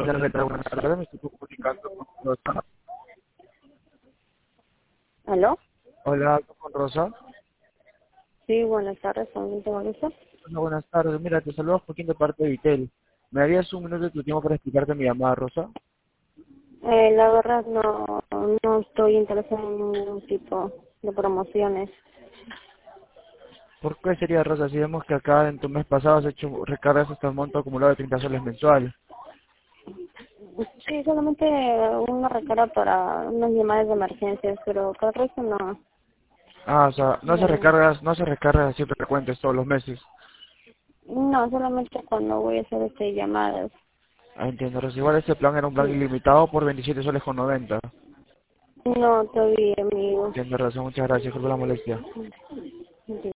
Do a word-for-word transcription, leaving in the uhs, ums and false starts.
Hola, ¿qué tal? Buenas tardes, me estoy comunicando con Rosa. ¿Aló? Hola, con Rosa. Sí, buenas tardes, ¿con quién tengo el gusto? Hola, buenas tardes. Mira, te saludo Joaquín de parte de Vitel. ¿Me darías un minuto de tu tiempo para explicarte mi llamada, Rosa? Eh, la verdad no, no estoy interesada en ningún tipo de promociones. ¿Por qué sería, Rosa? Si vemos que acá en tu mes pasado has hecho recargas hasta el monto acumulado de treinta soles mensuales. Sí, solamente una recarga para unas llamadas de emergencias, pero cada resto no. Ah, o sea, no se No, recargas, no se recargas así frecuentes todos los meses. no, solamente cuando voy a hacer este llamadas. Ah, entiendo, Rosa. Igual este plan era un plan Sí. ilimitado por veintisiete soles con noventa. No, todavía, amigo. Entiendo, Rosa. Muchas gracias por la molestia. Sí.